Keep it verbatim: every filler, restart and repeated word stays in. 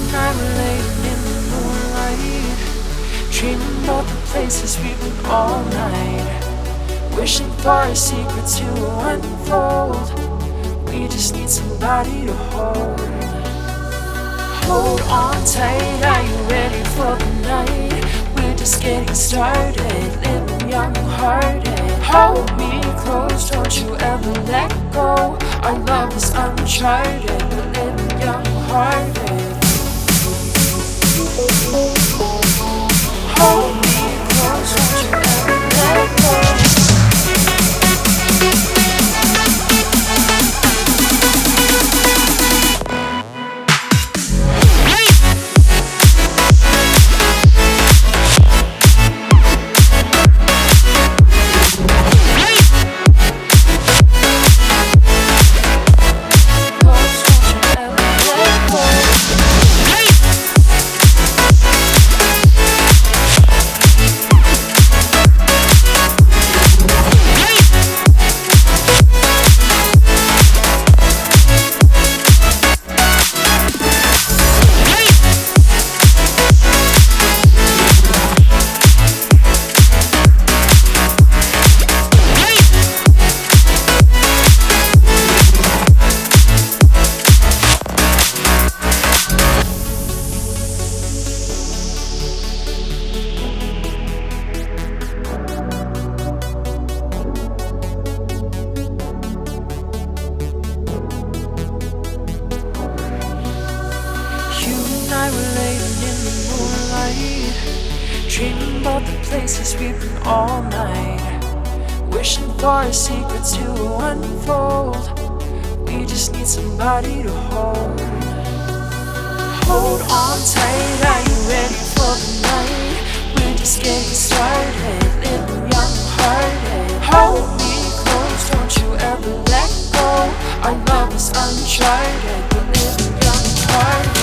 and I were laying in the moonlight, dreaming about the places we've been all night, wishing for a secret to unfold. We just need somebody to hold. Hold on tight, are you ready for the night? We're just getting started, living young and hearted. Hold me close, don't you ever let go. Our love is uncharted, we're living young and hearted. Hold me close, don't you ever let go. I were laying in the moonlight, dreaming about the places we've been all night, wishing for a secret to unfold. We just need somebody to hold. Hold on tight, are you ready for the night? We're just getting started, living young and hearted. Hold me close, don't you ever let go. Our love is uncharted, we're living young and hearted.